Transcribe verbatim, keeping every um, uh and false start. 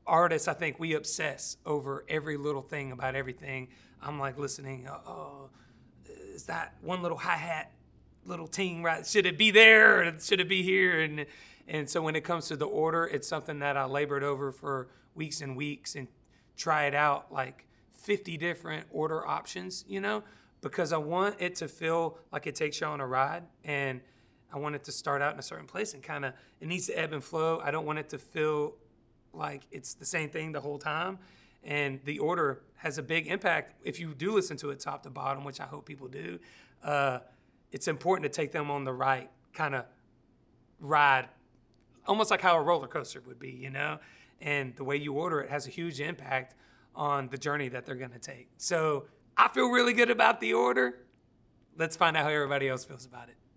artists, I think we obsess over every little thing about everything. I'm like listening, oh, is that one little hi-hat little ting, right? Should it be there or should it be here? And and so when it comes to the order, it's something that I labored over for weeks and weeks and try it out like fifty different order options, you know, because I want it to feel like it takes you on a ride, and I want it to start out in a certain place and kind of, it needs to ebb and flow. I don't want it to feel like it's the same thing the whole time. And the order has a big impact if you do listen to it top to bottom, which I hope people do. Uh, it's important to take them on the right kind of ride, almost like how a roller coaster would be, you know? And the way you order it has a huge impact on the journey that they're going to take. So I feel really good about the order. Let's find out how everybody else feels about it.